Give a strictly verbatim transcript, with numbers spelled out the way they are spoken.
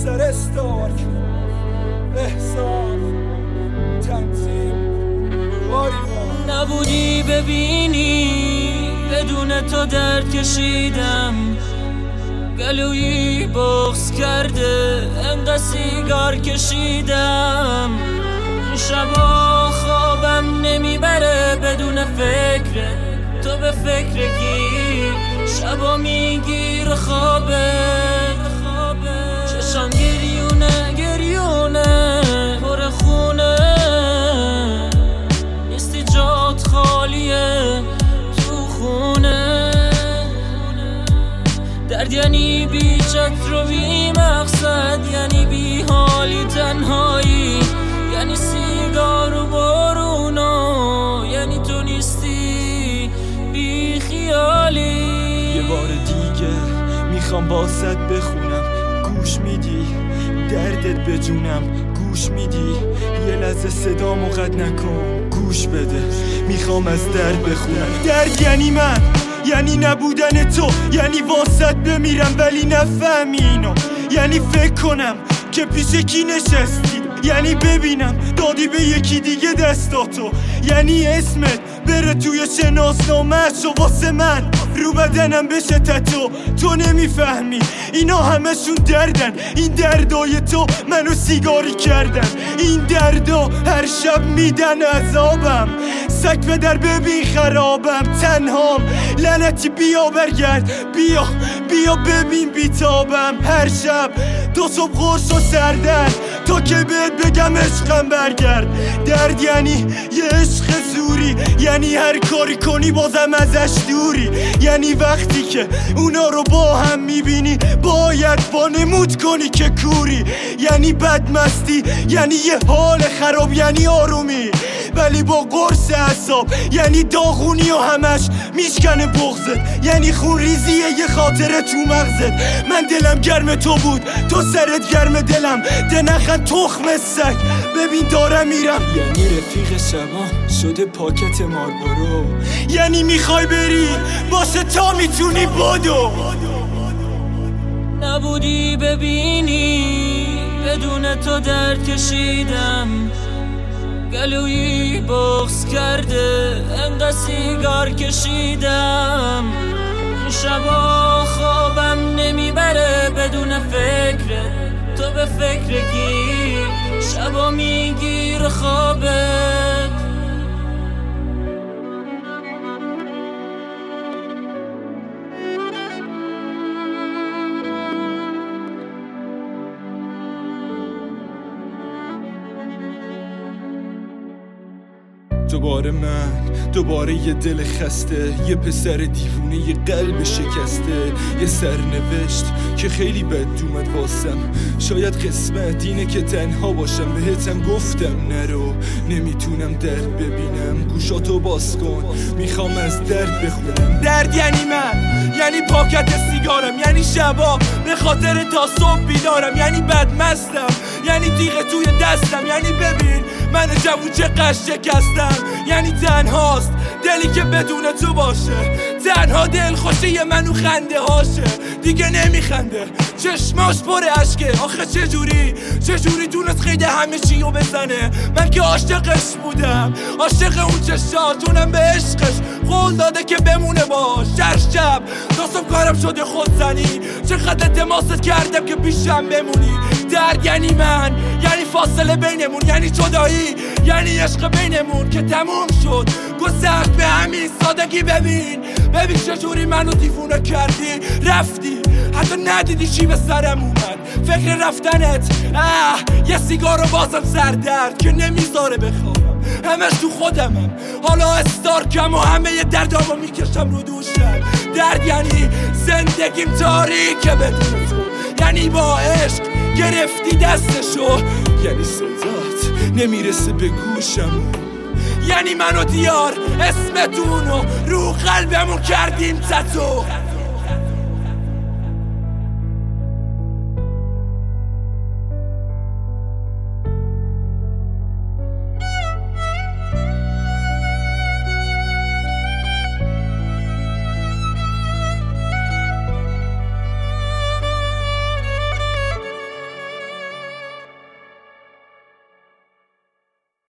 اثر استارک احسان تنظیم وایران. نبودی ببینی بدون تو درد کشیدم، گلویی بغض کرده انقدر سیگار کشیدم. شبا خوابم نمیبره بدون فکر تو، به فکر کی شبا میگیر خوابت. چشم گریونه گریونه پر خونه، نیستی جات خالیه تو خونه. درد یعنی بی چتر و بی مقصد، یعنی بی حالی تنهایی، یعنی سیگار و بارونا، یعنی تو نیستی بی خیالی. یه بار دیگه میخوام بازت بخونم، گوش میدی دردت به جونم، گوش میدی یه لحظه صدامو قطع نکن، گوش بده میخوام از درد بخونم. درد یعنی من، یعنی نبودن تو، یعنی واسط بمیرم ولی نفهمی اینو، یعنی فکر کنم که پیش کی نشستی، یعنی ببینم دادی به یکی دیگه دستاتو، یعنی اسمت بره توی شناسنامه‌اش و واسه من رو بدنم بشه تتو. تو نمیفهمی اینا همشون دردن، این دردای تو منو سیگاری کردن، این دردا هر شب میدن عذابم. سگ به در ببین خرابم، تنهام لعنتی بیا برگرد، بیا بیا ببین بیتابم. هر شب دو صبح خوش و سردن تا که بهت بگم عشقم برگرد. درد یعنی یه عشق زوری، یعنی هر کاری کنی بازم ازش دوری، یعنی وقتی که اونا رو با هم میبینی باید وانمود کنی که کوری، یعنی بدمستی، یعنی یه حال خراب، یعنی آرومی ولی با قرص اعصاب، یعنی داغونی و همش میشکنه بغضت، یعنی خون ریزیه یه خاطره تو مغزت. من دلم گرم تو بود، تو سرت گرم دلم، ده نخن تخم سگ ببین دارم میرم. یعنی رفیق شبا شده پاکت ماربورو، یعنی میخوای بری باشه تا میتونی بدو. نبودی ببینی بدون تو درد کشیدم، گلویی بغض کرده انقدر سیگار کشیدم. شبا خوابم نمیبره بدون فکر تو، به فکر کی شبا میگیر خوابت. دوباره من، دوباره یه دل خسته، یه پسر دیوونه، یه قلب شکسته، یه سرنوشت که خیلی بد اومد واسم. شاید قسمت اینه که تنها باشم، بهتم گفتم نرو، نمیتونم درد ببینم، گوشاتو باز کن میخوام از درد بخونم. درد یعنی من، یعنی پاکت سیگارم، یعنی شبا به خاطر تا صبح بیدارم، یعنی بدمستم، یعنی تیغ توی دستم، یعنی ببین من جوون چقدر شکستم، یعنی تنهاست دلی که بدون تو باشه، تنها دل خوشی منو خنده هاشه، دیگه نمیخنده چشماش پر عشقه. آخه چجوری چجوری تونست خیلی همه چیو بزنه؟ من که عاشقش بودم، عاشق اون چشاتونم به عشقش قول داده که بمونه باش. هر شب داستم کارم شده خودزنی، چقدر التماست کردم که پیشم بمونی. درد یعنی من، یعنی فاصله بینمون، یعنی جدایی، یعنی عشق بینمون که تموم شد گذشت به همین سادگی. ببین ببین چجوری منو دیوونه کردی، رفتی حتی ندیدی چی به سرم اومد. فکر رفتنت اه یه سیگار و بازم سردرد که نمیذاره بخوابم، همش تو خودمم، حالا استارکم و همه ی دردامو میکشم رو دوشم. درد یعنی زندگیم تاریکه بدون تو، یعنی با عشق گرفتی دستشو، یعنی صدات نمیرسه به گوشم، یعنی منو دیار اسمتونو رو قلبمون کردیم تتو.